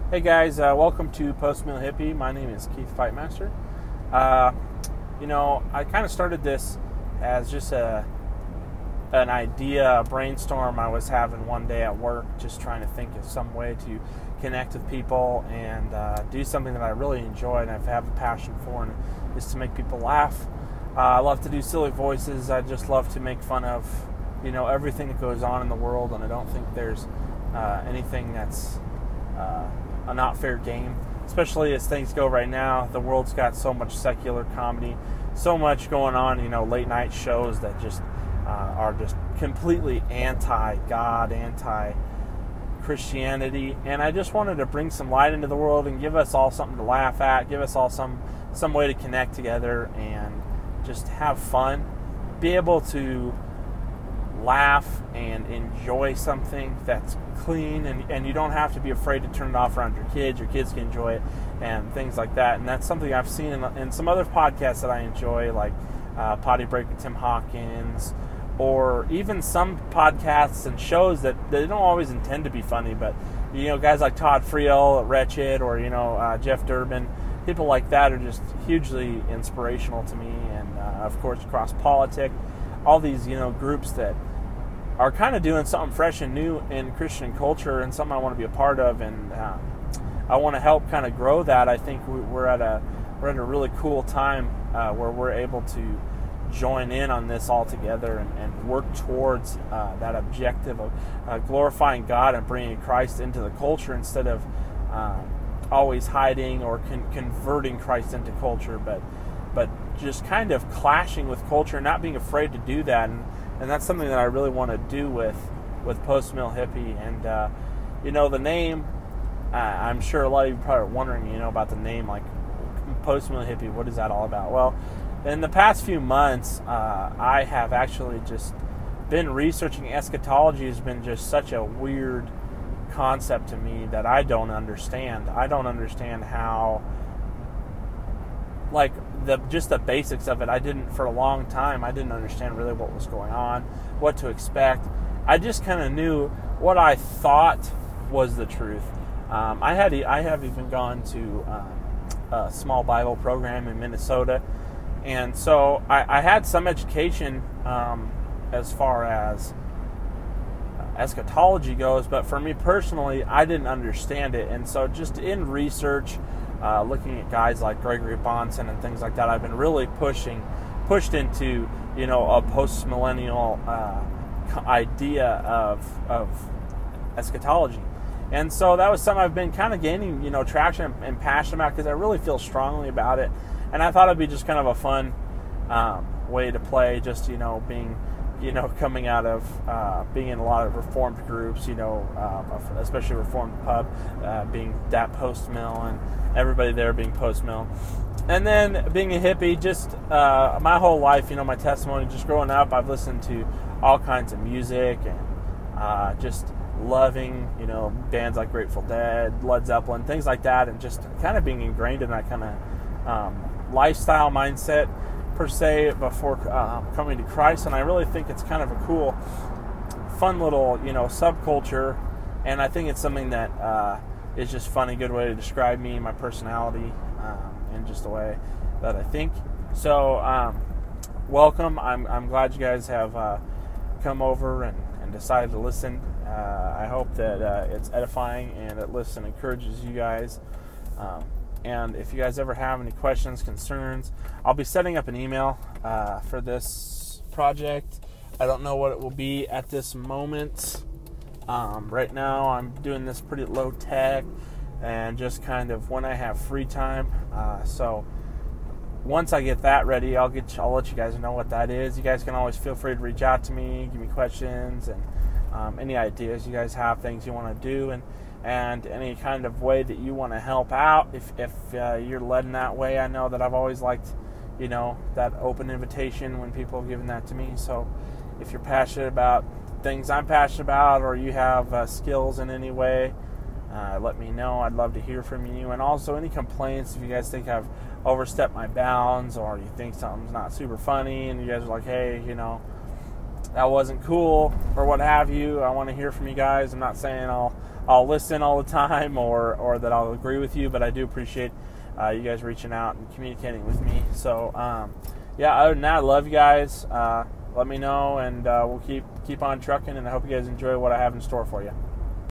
Hey guys, welcome to Post Mill Hippie. My name is Keith Fightmaster. I kind of started this as just an idea, a brainstorm I was having one day at work, just trying to think of some way to connect with people and do something that I really enjoy and I have a passion for, and is to make people laugh. I love to do silly voices. I just love to make fun of, everything that goes on in the world, and I don't think there's anything that's a not fair game, especially as things go right now. The world's got so much secular comedy, so much going on, late night shows that just are just completely anti-God, anti-Christianity, and I just wanted to bring some light into the world and give us all something to laugh at, give us all some way to connect together and just have fun, be able to laugh and enjoy something that's clean, and you don't have to be afraid to turn it off around your kids can enjoy it and things like that. And that's something I've seen in some other podcasts that I enjoy, like Potty Break with Tim Hawkins, or even some podcasts and shows that they don't always intend to be funny, but guys like Todd Friel at Wretched, or Jeff Durbin, people like that are just hugely inspirational to me. And of course Cross Politic, all these groups that are kind of doing something fresh and new in Christian culture, and something I want to be a part of, and I want to help kind of grow that. I think we're at a really cool time where we're able to join in on this all together and work towards that objective of glorifying God and bringing Christ into the culture, instead of always hiding or converting Christ into culture, but just kind of clashing with culture, not being afraid to do that. And that's something that I really want to do with Post Mill Hippie. And the name, I'm sure a lot of you probably are wondering about the name, like Post Mill Hippie, what is that all about? Well, in the past few months, I have actually just been researching. Eschatology has been just such a weird concept to me that I don't understand. I don't understand how, like, just the basics of it. For a long time, I didn't understand really what was going on, what to expect. I just kind of knew what I thought was the truth. I have even gone to a small Bible program in Minnesota, and so I had some education as far as eschatology goes, but for me personally, I didn't understand it. And so just in research, looking at guys like Gregory Bahnsen and things like that, I've been really pushed into a post-millennial idea of eschatology. And so that was something I've been kind of gaining traction and passion about, because I really feel strongly about it. And I thought it'd be just kind of a fun way to play, just being coming out of being in a lot of Reformed groups, especially Reformed Pub, being that Post Mill, and everybody there being Post Mill. And then being a hippie, just my whole life, my testimony, just growing up, I've listened to all kinds of music, and just loving, bands like Grateful Dead, Led Zeppelin, things like that, and just kind of being ingrained in that kind of lifestyle mindset, per se, before coming to Christ. And I really think it's kind of a cool, fun little, subculture, and I think it's something that is just fun, a good way to describe me, my personality, and just the way that I think. So, welcome. I'm glad you guys have come over and decided to listen. I hope that it's edifying and at least encourages you guys. And if you guys ever have any questions, concerns, I'll be setting up an email for this project. I don't know what it will be at this moment. Right now, I'm doing this pretty low tech and just kind of when I have free time. So once I get that ready, I'll let you guys know what that is. You guys can always feel free to reach out to me, give me questions, and any ideas you guys have, things you want to do, and any kind of way that you want to help out. If you're led in that way, I know that I've always liked, that open invitation when people have given that to me. So if you're passionate about things I'm passionate about, or you have skills in any way, let me know. I'd love to hear from you. And also any complaints, if you guys think I've overstepped my bounds, or you think something's not super funny, and you guys are like, hey, that wasn't cool, or what have you, I want to hear from you guys. I'm not saying I'll I'll listen all the time or that I'll agree with you, but I do appreciate you guys reaching out and communicating with me. So, other than that, I love you guys. Let me know, and we'll keep on trucking, and I hope you guys enjoy what I have in store for you.